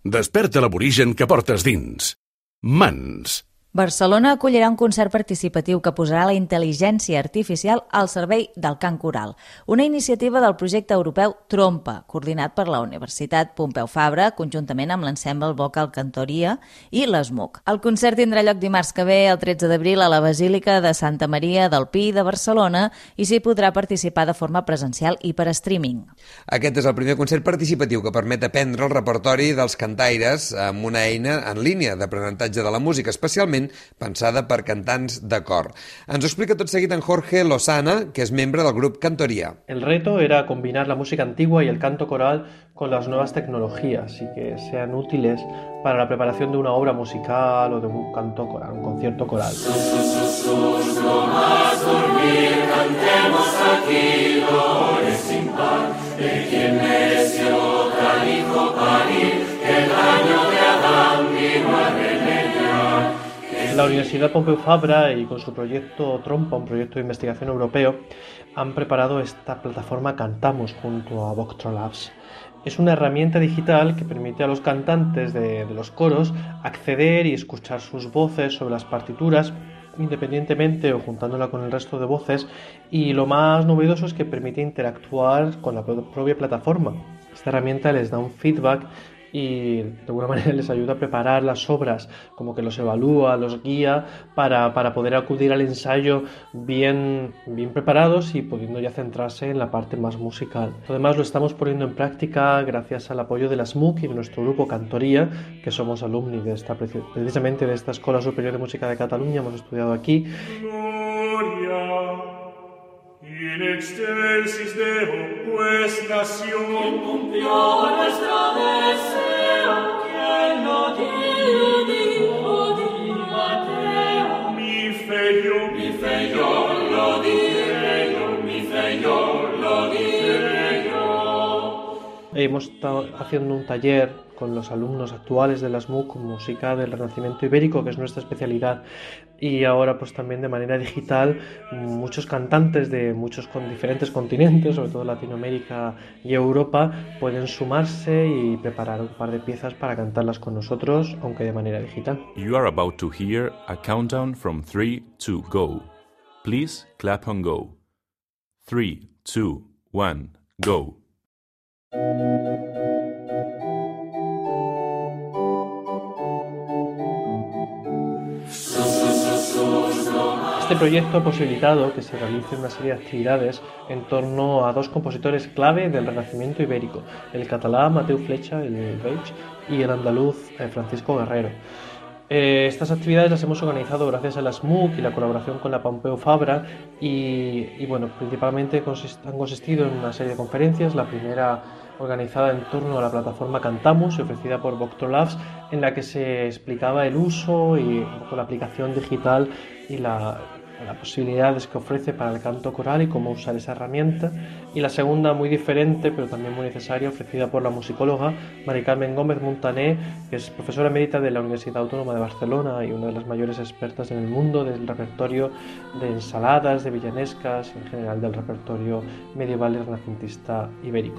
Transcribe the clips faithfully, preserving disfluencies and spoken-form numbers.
Desperta l'aborigen que portes dins. Mans. Barcelona acollirà un concert participatiu que posarà la intel·ligència artificial al servei del cant coral, una iniciativa del projecte europeu Trompa, coordinat per la Universitat Pompeu Fabra, conjuntament amb l'Ensemble Vocal Cantoria i l'ESMUC. El concert tindrà lloc dimarts que ve, el tretze d'abril, a la Basílica de Santa Maria del Pi de Barcelona i s'hi podrà participar de forma presencial i per streaming. Aquest és el primer concert participatiu que permet aprendre el repertori dels cantaires amb una eina en línia d'aprenentatge de la música, especialment pensada per cantants de cor. Ens ho explica tot seguit en Jorge Lozana, que es miembro del grupo Cantoría. El reto era combinar la música antigua y el canto coral con las nuevas tecnologías y que sean útiles para la preparación de una obra musical o de un canto coral, un concierto coral. No más dormir, cantemos aquí, dolores sin par, de quien necio tal hijo parir, que el año de Adán vino a remediar. La Universidad Pompeu Fabra y con su proyecto Trompa, un proyecto de investigación europeo, han preparado esta plataforma Cantamos junto a Voctrolabs. Es una herramienta digital que permite a los cantantes de, de los coros acceder y escuchar sus voces sobre las partituras independientemente o juntándola con el resto de voces, y lo más novedoso es que permite interactuar con la propia plataforma. Esta herramienta les da un feedback y de alguna manera les ayuda a preparar las obras, como que los evalúa, los guía para, para poder acudir al ensayo bien, bien preparados y pudiendo ya centrarse en la parte más musical. Además lo estamos poniendo en práctica gracias al apoyo de la SMUC y de nuestro grupo Cantoría, que somos alumni de esta, precisamente de esta Escuela Superior de Música de Cataluña, hemos estudiado aquí. In excelsis Deo, pues nació, quien cumplió nuestro deseo, quien lo dijo, dijo Mateo. Mi fe yo, mi fe yo, lo diré yo, mi fe yo, lo diré yo. Hemos estado haciendo un taller con los alumnos actuales de la SMUC, música del Renacimiento ibérico, que es nuestra especialidad, y ahora pues también de manera digital muchos cantantes de muchos con diferentes continentes, sobre todo Latinoamérica y Europa, pueden sumarse y preparar un par de piezas para cantarlas con nosotros, aunque de manera digital. You are about to hear a countdown from three to go. Please clap and go. three, two, one, go. Este proyecto ha posibilitado que se realice una serie de actividades en torno a dos compositores clave del Renacimiento ibérico, el catalán Mateu Fletxa, el Veig, y el andaluz eh, Francisco Guerrero. Eh, estas actividades las hemos organizado gracias a la SMUC y la colaboración con la Pompeu Fabra y, y bueno, principalmente consist- han consistido en una serie de conferencias, la primera organizada en torno a la plataforma Cantamos y ofrecida por Voctrolabs, en la que se explicaba el uso y un poco la aplicación digital y la, las posibilidades que ofrece para el canto coral y cómo usar esa herramienta, y la segunda, muy diferente pero también muy necesaria, ofrecida por la musicóloga Mari Carmen Gómez Montané, que es profesora emérita de la Universidad Autónoma de Barcelona y una de las mayores expertas en el mundo del repertorio de ensaladas, de villanescas, en general del repertorio medieval y renacentista ibérico.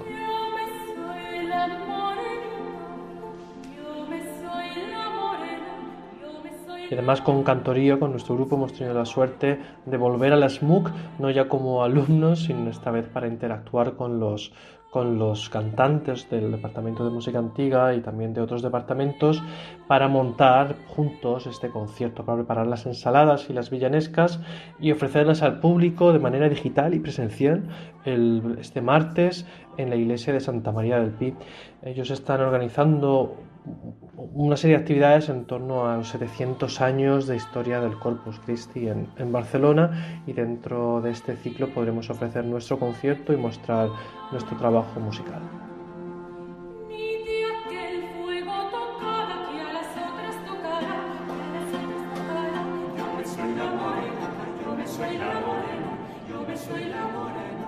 Y además con Cantoría, con nuestro grupo, hemos tenido la suerte de volver a la SMUC, no ya como alumnos, sino esta vez para interactuar con los, con los cantantes del Departamento de Música Antigua y también de otros departamentos, para montar juntos este concierto, para preparar las ensaladas y las villanescas y ofrecerlas al público de manera digital y presencial el, este martes en la iglesia de Santa María del Pi. Ellos están organizando una serie de actividades en torno a los setecientos años de historia del Corpus Christi en, en Barcelona, y dentro de este ciclo podremos ofrecer nuestro concierto y mostrar nuestro trabajo musical. Yo me soy la morena, yo me soy la morena.